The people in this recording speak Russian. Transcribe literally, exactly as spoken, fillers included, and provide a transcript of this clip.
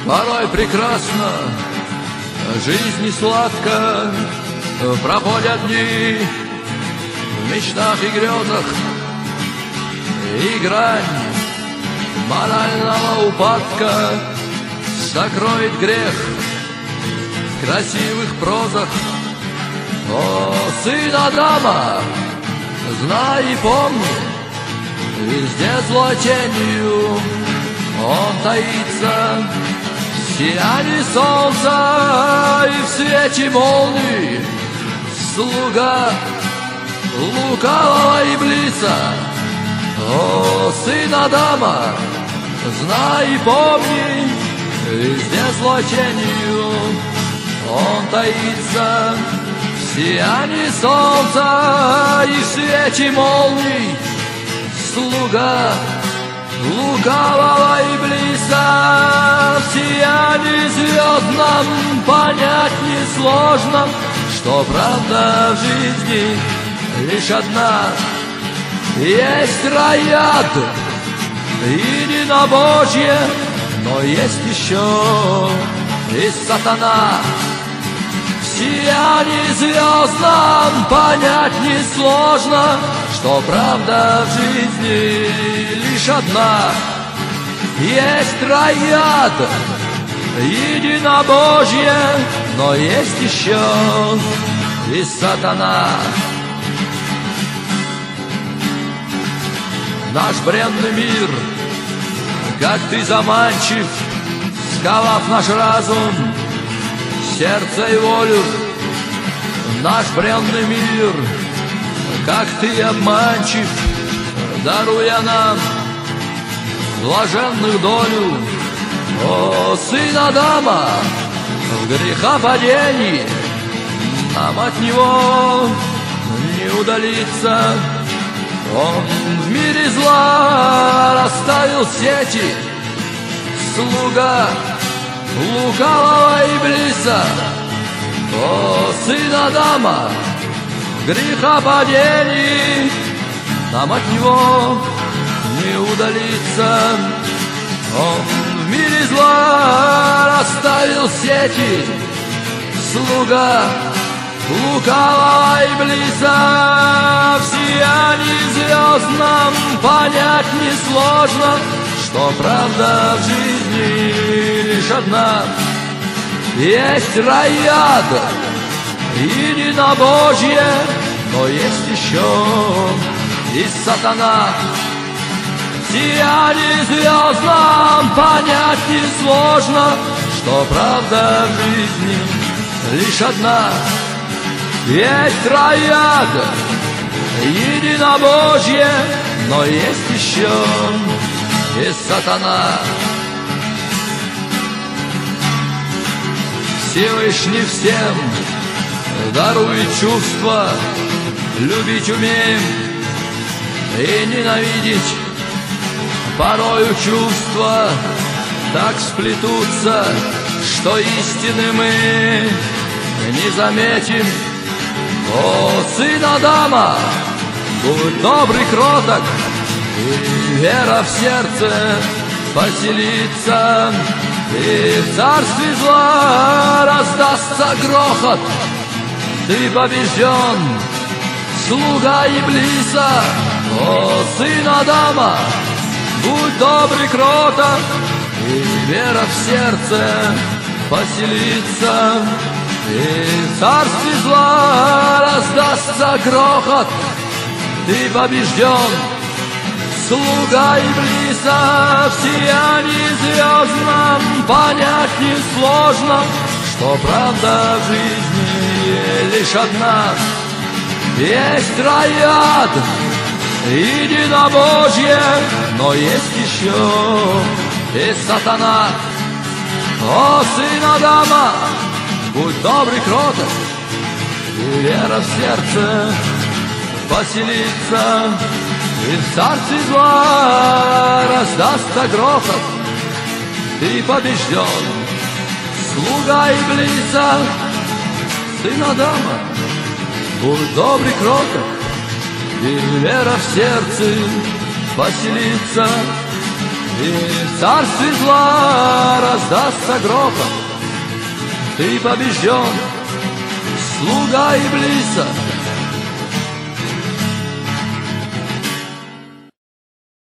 порой прекрасно, жизнь не сладко, проходят дни в мечтах и грезах, и грань морального упадка закроет грех в красивых прозах. О, сын Адама, знай и помни, везде злой тенью он таится, в сиянии солнца и в свете молнии, слуга лукавого иблиса. О, сын Адама, знай и помни, везде злой тенью он таится, в сиянии солнца и в свете молний, слуга лукавого иблиса. В сиянии звездном понять несложно, что правда в жизни лишь одна. Есть раяд, единобожье, но есть еще и сатана. В сиянии звездном понять несложно, что правда в жизни лишь одна. Есть раяд, единобожье, но есть еще и сатана. Наш бренный мир, как ты заманчив, сковав наш разум, сердце и волю. Наш бренный мир, как ты обманчив, даруя нам блаженную долю. О, сын Адама, в грехопадении нам от него не удалиться. Он в мире зла расставил сети, слуга лукавого иблиса. О, сын Адама, в грехопадении нам от него не удалиться. Он в мире зла расставил сети, слуга лукавого иблиса. В сиянии звездном понять несложно, что правда в жизни лишь одна. Есть раяд, единобожье, но есть еще и сатана. В сиянии звездном понять несложно, что правда в жизни лишь одна. Есть раяд, единобожье, но есть еще и сатана. Всевышний всем дарует чувства, любить умеем и ненавидеть. Порою чувства так сплетутся, что истины мы не заметим. О, сын Адама, будь добрый, кроток, и вера в сердце поселится, и в царстве зла раздастся грохот. Ты побежден, слуга иблиса. О, сын Адама, будь добрый, кроток, и вера в сердце поселится, и в царстве зла раздастся грохот. Ты побежден, слуга иблиса. В сиянии звездном понять несложно, что правда в жизни лишь одна. Есть раяд, единобожье, но есть еще и сатана. О, сын Адама, будь добрый, кроток, и вера в сердце поселится, и в царстве зла раздастся грохот. Ты побежден, слуга иблиса. Сын Адама, будь добрый, кроток, и вера в сердце поселится, И в царстве зла раздастся грохот. Ты побежден, слуга Иблиса.